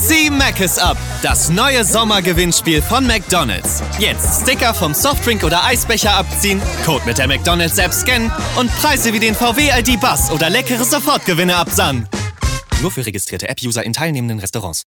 Zieh Mc's ab, das neue Sommergewinnspiel von McDonald's. Jetzt Sticker vom Softdrink oder Eisbecher abziehen, Code mit der McDonald's-App scannen und Preise wie den VW ID Bus oder leckere Sofortgewinne absahnen. Nur für registrierte App-User in teilnehmenden Restaurants.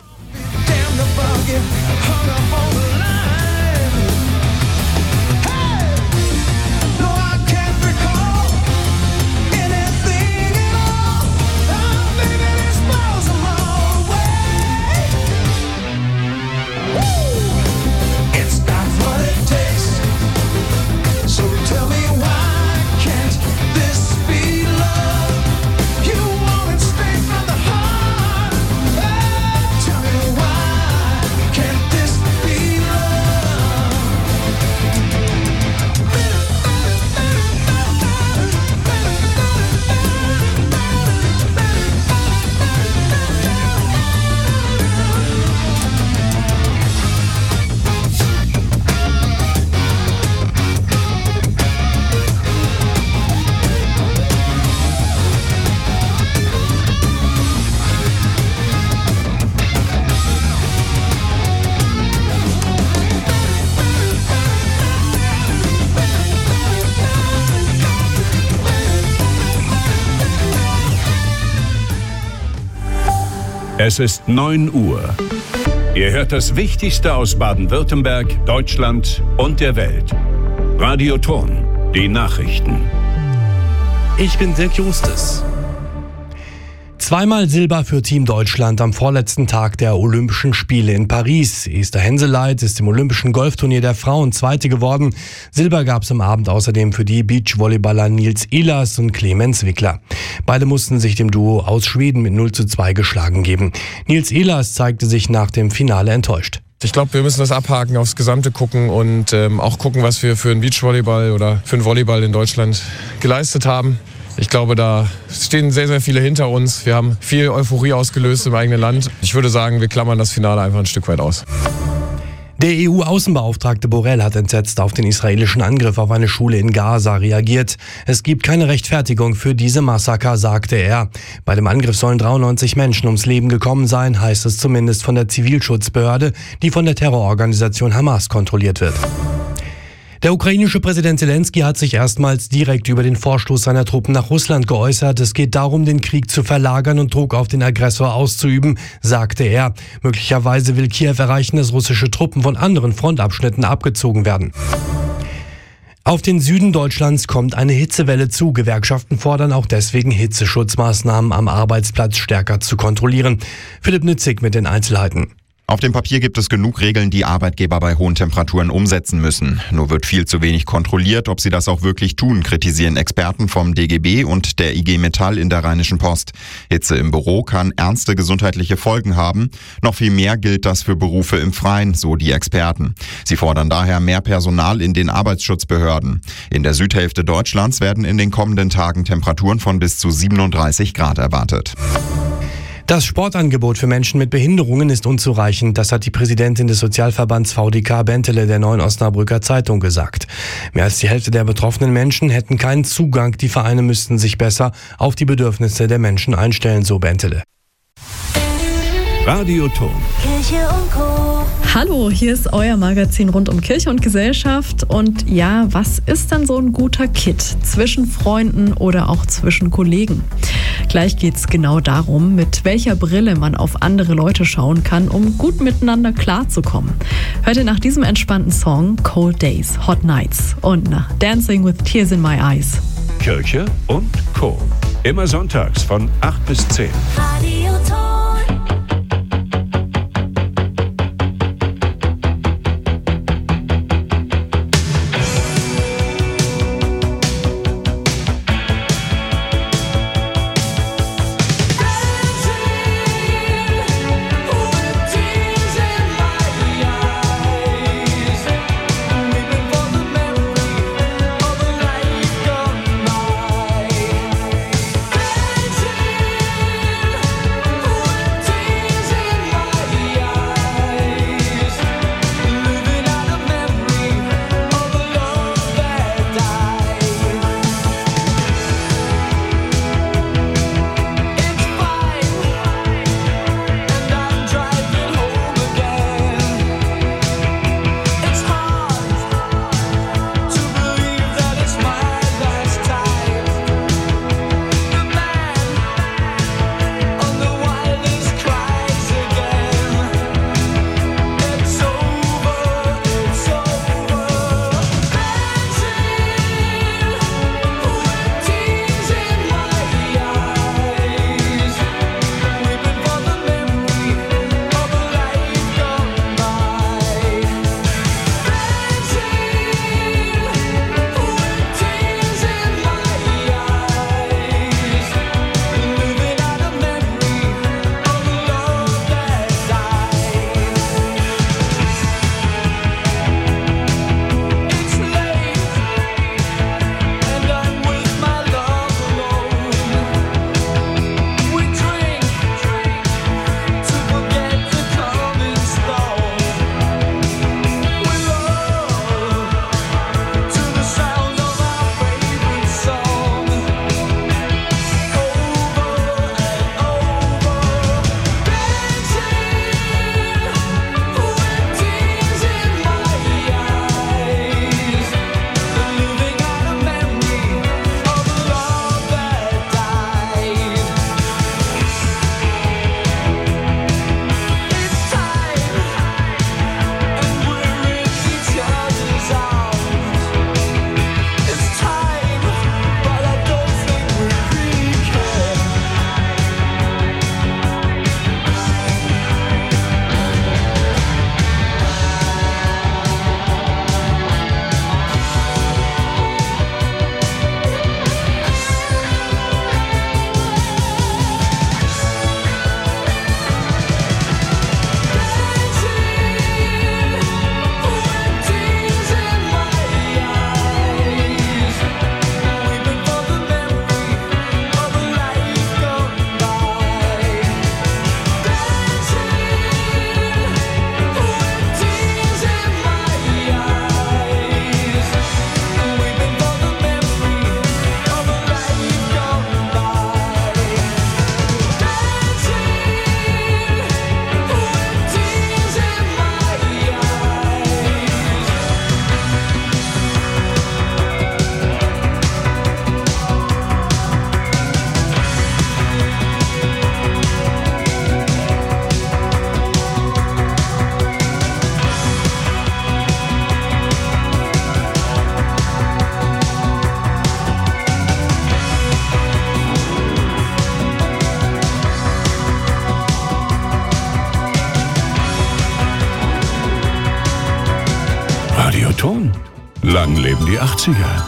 Es ist 9 Uhr. Ihr hört das Wichtigste aus Baden-Württemberg, Deutschland und der Welt. Radio Thurn, die Nachrichten. Ich bin Dirk Justus. Zweimal Silber für Team Deutschland am vorletzten Tag der Olympischen Spiele in Paris. Esther Henseleit ist im Olympischen Golfturnier der Frauen Zweite geworden. Silber gab es am Abend außerdem für die Beachvolleyballer Nils Ehlers und Clemens Wickler. Beide mussten sich dem Duo aus Schweden mit 0:2 geschlagen geben. Nils Ehlers zeigte sich nach dem Finale enttäuscht. Ich glaube, wir müssen das abhaken, aufs Gesamte gucken und auch gucken, was wir für einen Beachvolleyball oder für einen Volleyball in Deutschland geleistet haben. Ich glaube, da stehen sehr, sehr viele hinter uns. Wir haben viel Euphorie ausgelöst im eigenen Land. Ich würde sagen, wir klammern das Finale einfach ein Stück weit aus. Der EU-Außenbeauftragte Borrell hat entsetzt auf den israelischen Angriff auf eine Schule in Gaza reagiert. Es gibt keine Rechtfertigung für diese Massaker, sagte er. Bei dem Angriff sollen 93 Menschen ums Leben gekommen sein, heißt es zumindest von der Zivilschutzbehörde, die von der Terrororganisation Hamas kontrolliert wird. Der ukrainische Präsident Zelensky hat sich erstmals direkt über den Vorstoß seiner Truppen nach Russland geäußert. Es geht darum, den Krieg zu verlagern und Druck auf den Aggressor auszuüben, sagte er. Möglicherweise will Kiew erreichen, dass russische Truppen von anderen Frontabschnitten abgezogen werden. Auf den Süden Deutschlands kommt eine Hitzewelle zu. Gewerkschaften fordern auch deswegen, Hitzeschutzmaßnahmen am Arbeitsplatz stärker zu kontrollieren. Philipp Nützig mit den Einzelheiten. Auf dem Papier gibt es genug Regeln, die Arbeitgeber bei hohen Temperaturen umsetzen müssen. Nur wird viel zu wenig kontrolliert, ob sie das auch wirklich tun, kritisieren Experten vom DGB und der IG Metall in der Rheinischen Post. Hitze im Büro kann ernste gesundheitliche Folgen haben. Noch viel mehr gilt das für Berufe im Freien, so die Experten. Sie fordern daher mehr Personal in den Arbeitsschutzbehörden. In der Südhälfte Deutschlands werden in den kommenden Tagen Temperaturen von bis zu 37 Grad erwartet. Das Sportangebot für Menschen mit Behinderungen ist unzureichend, das hat die Präsidentin des Sozialverbands VDK Bentele der Neuen Osnabrücker Zeitung gesagt. Mehr als die Hälfte der betroffenen Menschen hätten keinen Zugang, die Vereine müssten sich besser auf die Bedürfnisse der Menschen einstellen, so Bentele. Radio Thurn. Kirche und Co. Hallo, hier ist euer Magazin rund um Kirche und Gesellschaft. Und ja, was ist denn so ein guter Kit zwischen Freunden oder auch zwischen Kollegen? Gleich geht's genau darum, mit welcher Brille man auf andere Leute schauen kann, um gut miteinander klarzukommen. Hört ihr nach diesem entspannten Song Cold Days, Hot Nights und nach Dancing with Tears in My Eyes. Kirche und Co. Immer sonntags von 8 bis 10. Radio Thurn. Ton. Lang leben die 80er.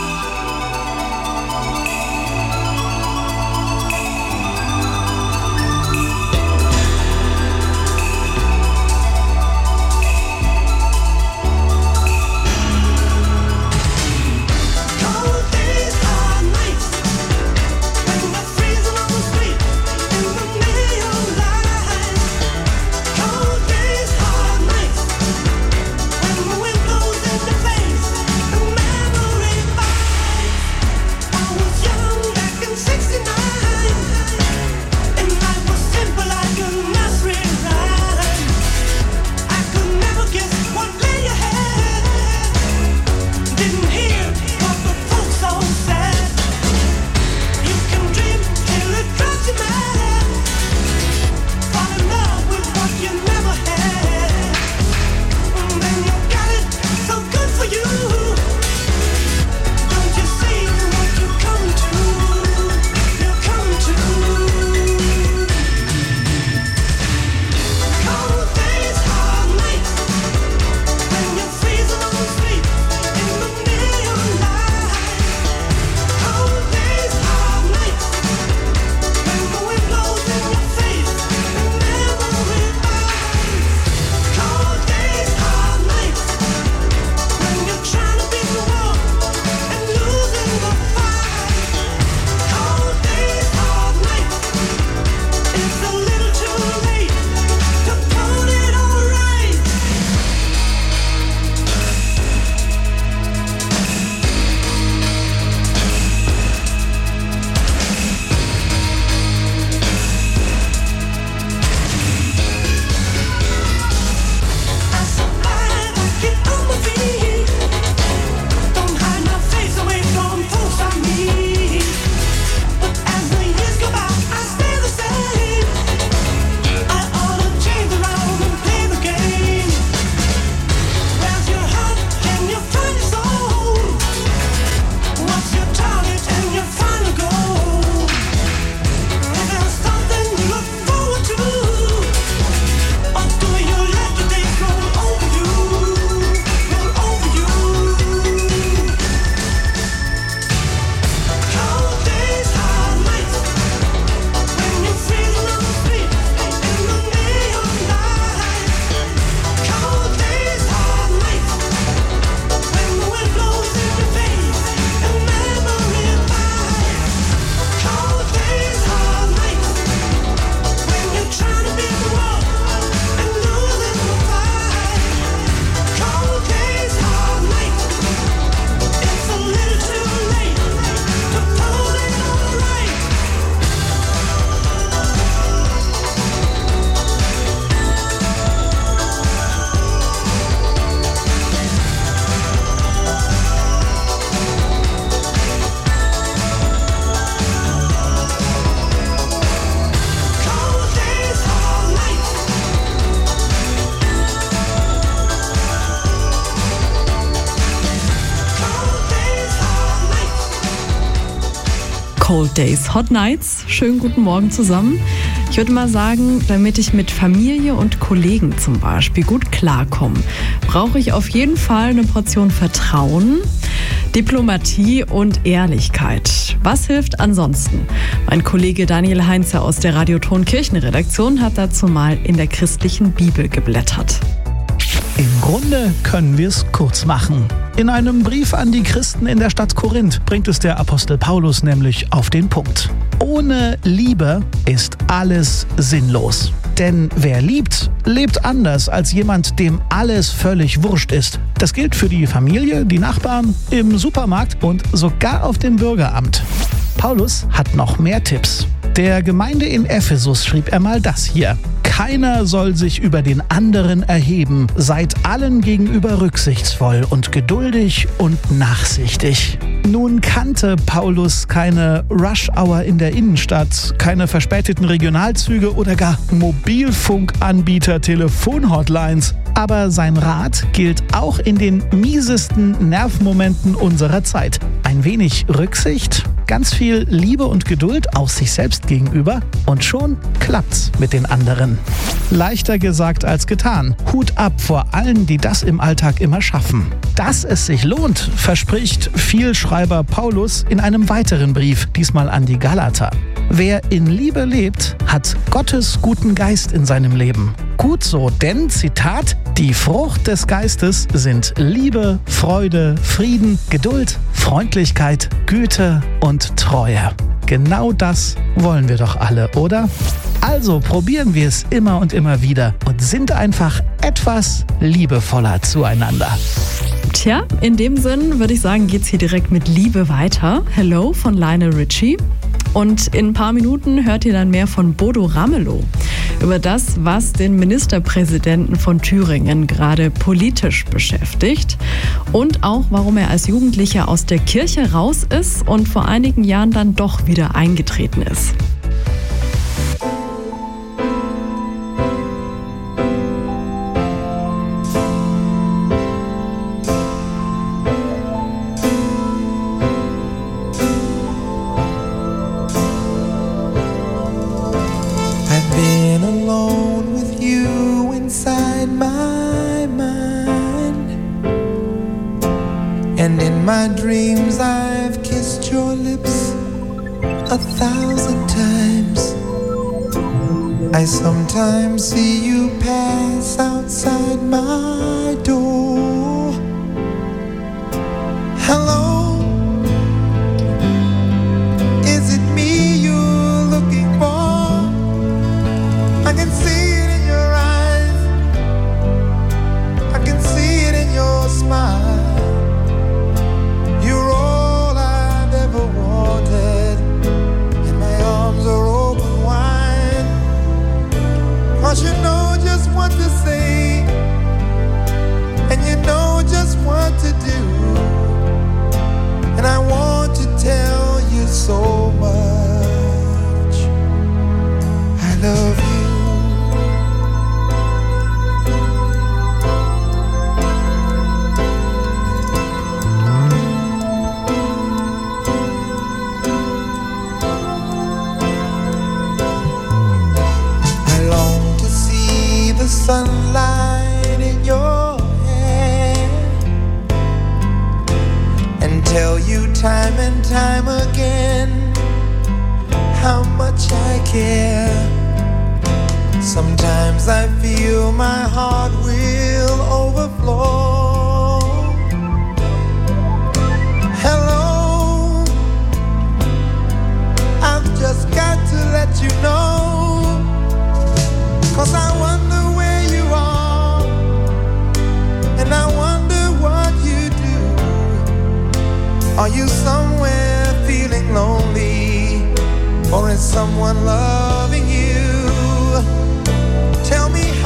Cold Days, Hot Nights. Schönen guten Morgen zusammen. Ich würde mal sagen, damit ich mit Familie und Kollegen zum Beispiel gut klarkomme, brauche ich auf jeden Fall eine Portion Vertrauen, Diplomatie und Ehrlichkeit. Was hilft ansonsten? Mein Kollege Daniel Heinze aus der Radioton Kirchenredaktion hat dazu mal in der christlichen Bibel geblättert. Im Grunde können wir es kurz machen. In einem Brief an die Christen in der Stadt Korinth bringt es der Apostel Paulus nämlich auf den Punkt. Ohne Liebe ist alles sinnlos. Denn wer liebt, lebt anders als jemand, dem alles völlig wurscht ist. Das gilt für die Familie, die Nachbarn, im Supermarkt und sogar auf dem Bürgeramt. Paulus hat noch mehr Tipps. Der Gemeinde in Ephesus schrieb er mal das hier. Keiner soll sich über den anderen erheben. Seid allen gegenüber rücksichtsvoll und geduldig und nachsichtig. Nun kannte Paulus keine Rush-Hour in der Innenstadt, keine verspäteten Regionalzüge oder gar Mobilfunkanbieter Telefonhotlines. Aber sein Rat gilt auch in den miesesten Nervmomenten unserer Zeit. Ein wenig Rücksicht Ganz viel Liebe und Geduld auch sich selbst gegenüber und schon klappt's mit den anderen. Leichter gesagt als getan. Hut ab vor allen, die das im Alltag immer schaffen. Dass es sich lohnt, verspricht Vielschreiber Paulus in einem weiteren Brief, diesmal an die Galater. Wer in Liebe lebt, hat Gottes guten Geist in seinem Leben. Gut so, denn, Zitat, die Frucht des Geistes sind Liebe, Freude, Frieden, Geduld, Freundlichkeit, Güte und Treue. Genau das wollen wir doch alle, oder? Also probieren wir es immer und immer wieder und sind einfach etwas liebevoller zueinander. Tja, in dem Sinn würde ich sagen, geht's hier direkt mit Liebe weiter. Hello von Lionel Richie. Und in ein paar Minuten hört ihr dann mehr von Bodo Ramelow über das, was den Ministerpräsidenten von Thüringen gerade politisch beschäftigt und auch, warum er als Jugendlicher aus der Kirche raus ist und vor einigen Jahren dann doch wieder eingetreten ist. Been alone with you inside my mind, and in my dreams I've kissed your lips 1,000 times. I sometimes see you pass outside my door. Hello, is it me you're looking for? I can see it in your eyes, I can see it in your smile. You're all I've ever wanted, and my arms are open wide. 'Cause you know just what to say, and you know just what to do, and I want to tell you so much. I love you. Sunlight in your hair, and tell you time and time again how much I care. Sometimes I feel my heart will overflow. Hello, I've just got to let you know, 'cause I wonder where you are, and I wonder what you do. Are you somewhere feeling lonely, or is someone loving you? Tell me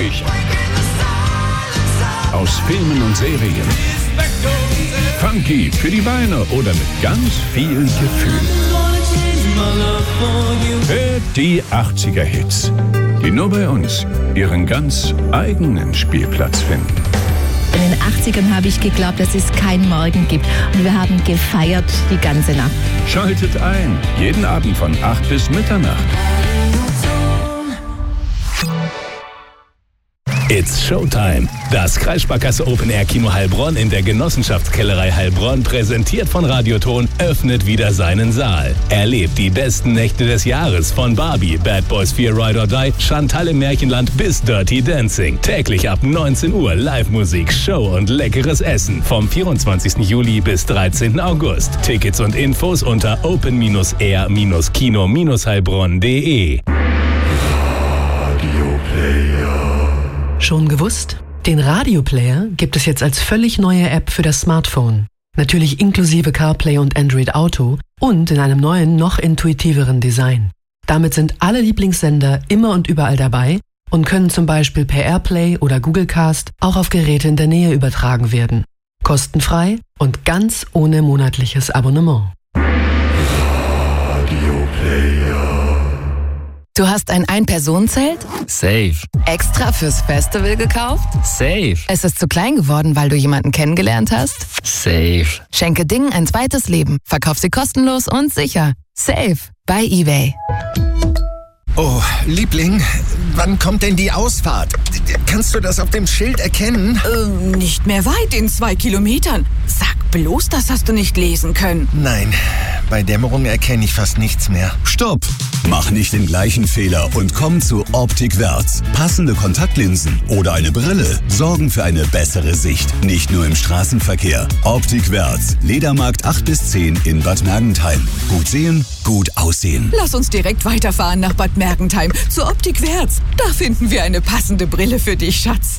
knackig. Aus Filmen und Serien. Funky für die Beine oder mit ganz viel Gefühl. Hört die 80er-Hits, die nur bei uns ihren ganz eigenen Spielplatz finden. In den 80ern habe ich geglaubt, dass es keinen Morgen gibt. Und wir haben gefeiert die ganze Nacht. Schaltet ein, jeden Abend von 8 bis Mitternacht. It's Showtime. Das Kreissparkasse Open Air Kino Heilbronn in der Genossenschaftskellerei Heilbronn, präsentiert von Radioton, öffnet wieder seinen Saal. Erlebt die besten Nächte des Jahres von Barbie, Bad Boys 4 Ride or Die, Chantal im Märchenland bis Dirty Dancing. Täglich ab 19 Uhr Live-Musik, Show und leckeres Essen. Vom 24. Juli bis 13. August. Tickets und Infos unter open-air-kino-heilbronn.de. Schon gewusst? Den Radioplayer gibt es jetzt als völlig neue App für das Smartphone. Natürlich inklusive CarPlay und Android Auto und in einem neuen, noch intuitiveren Design. Damit sind alle Lieblingssender immer und überall dabei und können zum Beispiel per Airplay oder Google Cast auch auf Geräte in der Nähe übertragen werden. Kostenfrei und ganz ohne monatliches Abonnement. Du hast ein Ein-Personen-Zelt? Safe. Extra fürs Festival gekauft? Safe. Es ist zu klein geworden, weil du jemanden kennengelernt hast? Safe. Schenke Dingen ein zweites Leben. Verkauf sie kostenlos und sicher. Safe. Bei eBay. Oh, Liebling, wann kommt denn die Ausfahrt? Kannst du das auf dem Schild erkennen? Nicht mehr weit, in 2 Kilometern. Sag bloß, das hast du nicht lesen können. Nein, bei Dämmerung erkenne ich fast nichts mehr. Stopp! Mach nicht den gleichen Fehler und komm zu Optik Wärts. Passende Kontaktlinsen oder eine Brille sorgen für eine bessere Sicht. Nicht nur im Straßenverkehr. Optik Wärts. Ledermarkt 8 bis 10 in Bad Mergentheim. Gut sehen, gut aussehen. Lass uns direkt weiterfahren nach Bad Mergentheim zur Optik Wärts. Da finden wir eine passende Brille für dich, Schatz.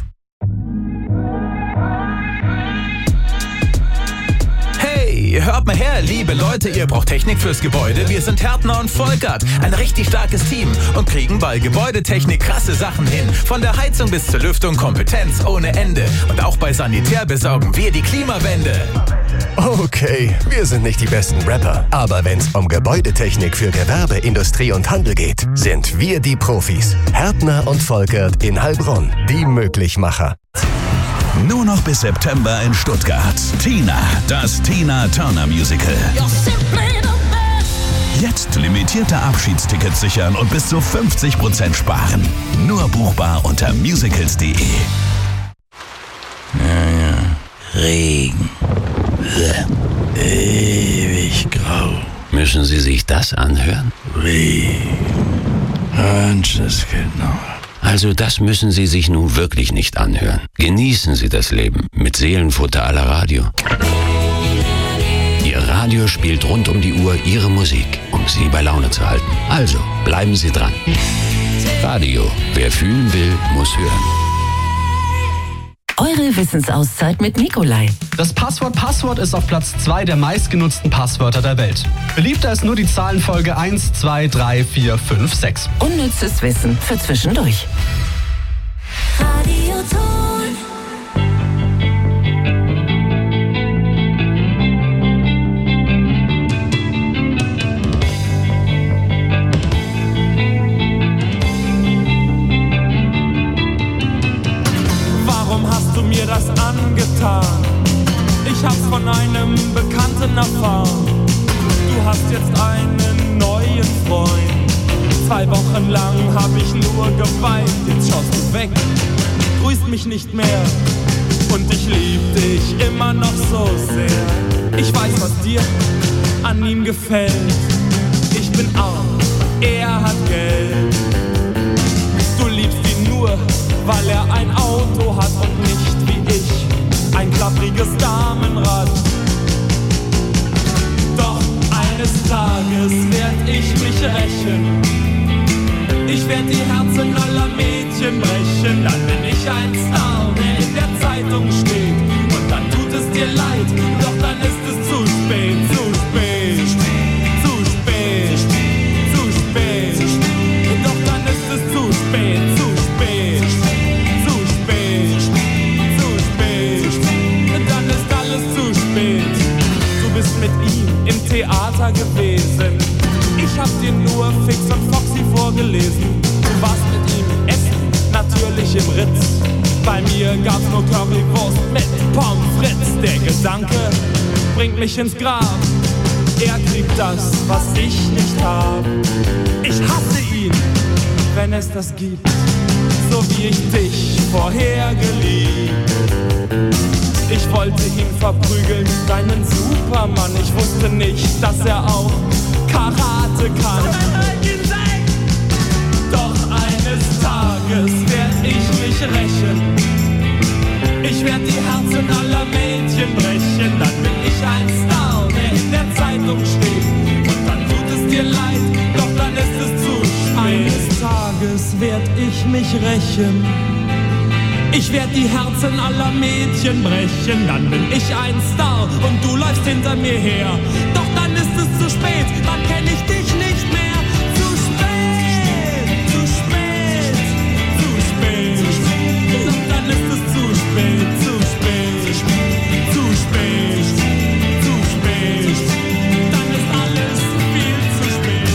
Hey, hört mal her, liebe Leute, ihr braucht Technik fürs Gebäude. Wir sind Härtner und Volkert, ein richtig starkes Team und kriegen bei Gebäudetechnik krasse Sachen hin. Von der Heizung bis zur Lüftung, Kompetenz ohne Ende. Und auch bei Sanitär besorgen wir die Klimawende. Okay, wir sind nicht die besten Rapper, aber wenn's um Gebäudetechnik für Gewerbe, Industrie und Handel geht, sind wir die Profis. Härtner und Volkert in Heilbronn, die Möglichmacher. Nur noch bis September in Stuttgart. Tina, das Tina Turner Musical. Jetzt limitierte Abschiedstickets sichern und bis zu 50% sparen. Nur buchbar unter musicals.de. Regen. Ewig grau. Müssen Sie sich das anhören? Regen. Genau. Also das müssen Sie sich nun wirklich nicht anhören. Genießen Sie das Leben mit Seelenfutter à la Radio. Ihr Radio spielt rund um die Uhr Ihre Musik, um Sie bei Laune zu halten. Also bleiben Sie dran. Radio, wer fühlen will, muss hören. Eure Wissensauszeit mit Nikolai. Das Passwort ist auf Platz 2 der meistgenutzten Passwörter der Welt. Beliebter ist nur die Zahlenfolge 1, 2, 3, 4, 5, 6. Unnützes Wissen für zwischendurch. Radioton. Warum hast du mir das angetan? Ich hab's von einem Bekannten erfahren. Du hast jetzt einen neuen Freund. 2 Wochen lang hab ich nur geweint. Jetzt schaust du weg, grüßt mich nicht mehr. Und ich lieb dich immer noch so sehr. Ich weiß, was dir an ihm gefällt. Ich bin arm, er hat Geld. Du liebst ihn nur, weil er ein Auto hat und nicht wie ich ein klappriges Damenrad. Doch eines Tages werd ich mich rächen. Ich werd die Herzen aller Mädchen brechen. Dann bin ich ein Star, der in der Zeitung steht. Und dann tut es dir leid, doch dann ist es zu spät, zu spät, zu spät, zu spät. Doch dann ist es zu spät, zu spät, Vater gewesen. Ich hab dir nur Fix und Foxy vorgelesen. Du warst mit ihm essen, natürlich im Ritz. Bei mir gab's nur Currywurst mit Pommes frites. Der Gedanke bringt mich ins Grab. Er kriegt das, was ich nicht hab. Ich hasse ihn, wenn es das gibt, so wie ich dich vorher geliebt. Ich wollte ihn verprügeln, deinen Supermann. Ich wusste nicht, dass er auch Karate kann. Doch eines Tages werd ich mich rächen. Ich werd die Herzen aller Mädchen brechen. Dann bin ich ein Star, der in der Zeitung steht. Und dann tut es dir leid, doch dann ist es zu spät. Eines Tages werd ich mich rächen. Ich werd die Herzen aller Mädchen brechen. Dann bin ich ein Star und du läufst hinter mir her. Doch dann ist es zu spät, dann kenn ich dich nicht mehr. Zu spät, zu spät, zu spät, zu spät. Doch dann ist es zu spät, zu spät, zu spät, zu spät, zu spät. Dann ist alles viel zu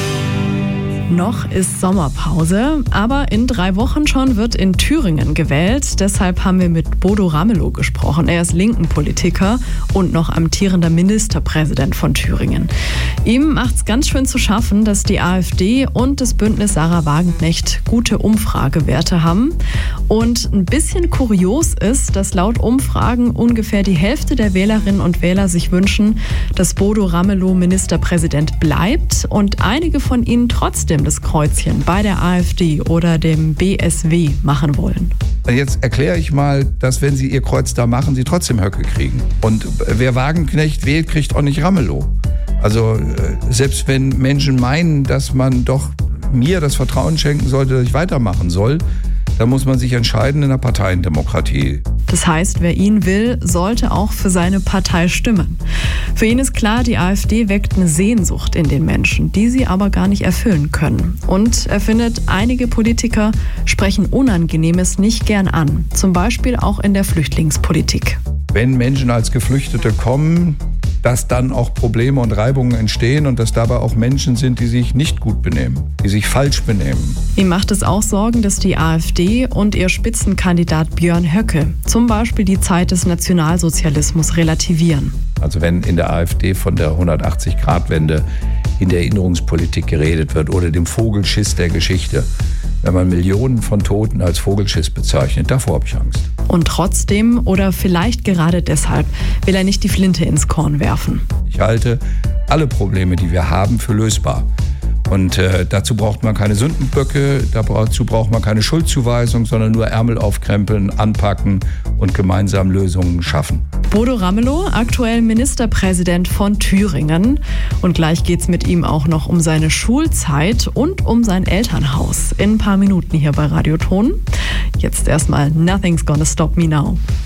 spät. Noch ist Sommerpause, aber in 3 Wochen schon wird in Thüringen gewählt. Deshalb haben wir mit Bodo Ramelow gesprochen. Er ist Linken-Politiker und noch amtierender Ministerpräsident von Thüringen. Ihm macht's ganz schön zu schaffen, dass die AfD und das Bündnis Sarah Wagenknecht gute Umfragewerte haben. Und ein bisschen kurios ist, dass laut Umfragen ungefähr die Hälfte der Wählerinnen und Wähler sich wünschen, dass Bodo Ramelow Ministerpräsident bleibt und einige von ihnen trotzdem das Kreuzchen bei der AfD oder dem BSW machen wollen. Jetzt erkläre ich mal, dass wenn Sie Ihr Kreuz da machen, Sie trotzdem Höcke kriegen. Und wer Wagenknecht wählt, kriegt auch nicht Ramelow. Also selbst wenn Menschen meinen, dass man doch mir das Vertrauen schenken sollte, dass ich weitermachen soll, dann muss man sich entscheiden in der Parteiendemokratie. Das heißt, wer ihn will, sollte auch für seine Partei stimmen. Für ihn ist klar, die AfD weckt eine Sehnsucht in den Menschen, die sie aber gar nicht erfüllen können. Und er findet, einige Politiker sprechen Unangenehmes nicht gern an. Zum Beispiel auch in der Flüchtlingspolitik. Wenn Menschen als Geflüchtete kommen, dass dann auch Probleme und Reibungen entstehen und dass dabei auch Menschen sind, die sich nicht gut benehmen, die sich falsch benehmen. Ihm macht es auch Sorgen, dass die AfD und ihr Spitzenkandidat Björn Höcke zum Beispiel die Zeit des Nationalsozialismus relativieren. Also wenn in der AfD von der 180-Grad-Wende in der Erinnerungspolitik geredet wird oder dem Vogelschiss der Geschichte, wenn man Millionen von Toten als Vogelschiss bezeichnet, davor habe ich Angst. Und trotzdem oder vielleicht gerade deshalb will er nicht die Flinte ins Korn werfen. Ich halte alle Probleme, die wir haben, für lösbar. Und dazu braucht man keine Sündenböcke, dazu braucht man keine Schuldzuweisung, sondern nur Ärmel aufkrempeln, anpacken und gemeinsam Lösungen schaffen. Bodo Ramelow, aktuell Ministerpräsident von Thüringen. Und gleich geht's mit ihm auch noch um seine Schulzeit und um sein Elternhaus. In ein paar Minuten hier bei Radio Ton. Jetzt erstmal Nothing's Gonna Stop Me Now.